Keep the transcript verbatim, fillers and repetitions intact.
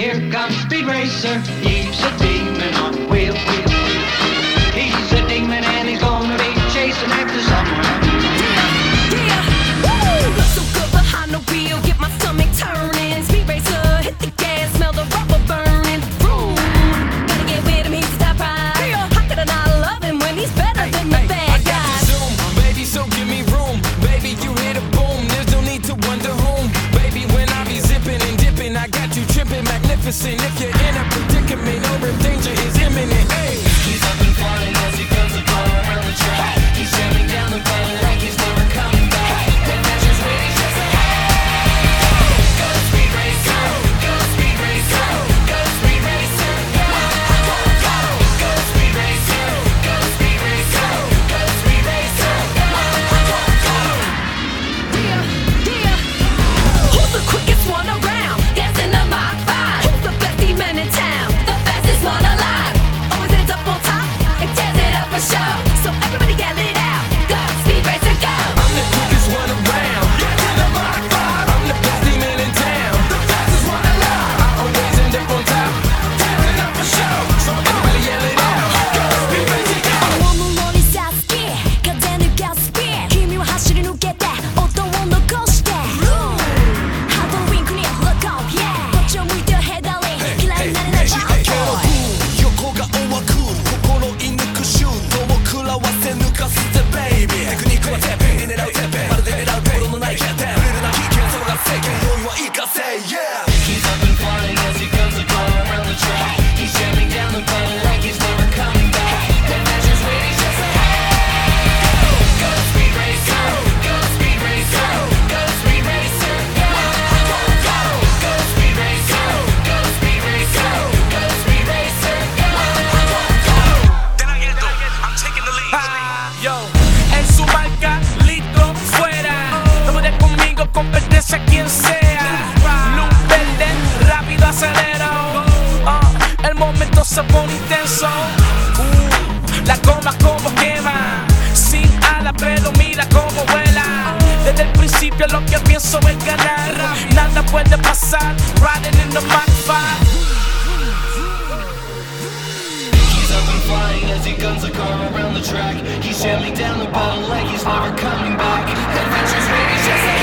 Here comes Speed Racer, he's a demon on wheel, wheel, wheel. He's a demon and he's gonna be chasing after someone. Yeah, yeah, woo! Look so good behind the wheel, get my stomach turning. Speed Racer, hit the gas, smell the rubber burning. Vroom, gotta get with him, he's the top prize. Yeah. How could I not love him when he's better than the Hey, bad I got guys? the zoom, baby, so give me room. Baby, you hit a boom, there's no need to wonder whom. Baby, when I be zipping and dipping, I got you tripping magnificent. If you're in a predicament or if danger is imminent, hey. He's up and flying as he goes all around the track. He's jamming down the button like he's never coming back. That measure's ready, just a go Speed Racer, go Speed Racer, go Speed Racer, go, go, go, go Speed Racer, go Speed Racer, go Speed Racer, go, go, go. Yeah, yeah. Who's the quickest one around? Dancing the Mach five. Who's the best demon in town? The fastest one alive. Always ends up on top and tears it up for show. So everybody get it out. Go, Speed Racer, go. I'm the quickest one around. Yeah, in the Mach five. I'm the best demon in town. The fastest one alive. I always end up on top. Tearing up for show. So everybody yell it out. Go, Speed Racer, go. 思うもにさすき風抜かすピン君は走り抜けて音を残してハードルウィンクにロックオフ Yeah こっちを向いてよヘダリン嫌いになれないバッドボーイ横顔はクール心射抜くシュートを食らわせ抜かすぜベイビーテクニックはてっぺんに狙うてっぺんまるで狙うところのない欠点ブレるな危険それが世間用意は生かせ Yeah He's up and flying as he goes all around the track He's jamming down the button like he's never coming back That measure's ready just a go Speed Racer go Speed Racer go Speed Racer go go go go Speed Racer go Speed Racer go Speed Racer go go go I'm taking the lead. Yo, en su marca, listo, fuera. No puedes conmigo, competencia quien sea. Luz verde, rápido acelero. Uh, el momento se pone intenso. Uh, la goma como quema. Sin ala, pero mira cómo vuela. Desde el principio lo que pienso es ganar. Nada puede pasar. Riding in the Mach five. He's up and flying as he guns a car around the track. He's jamming down the bottle like he's never coming back. Adventure's ready, just like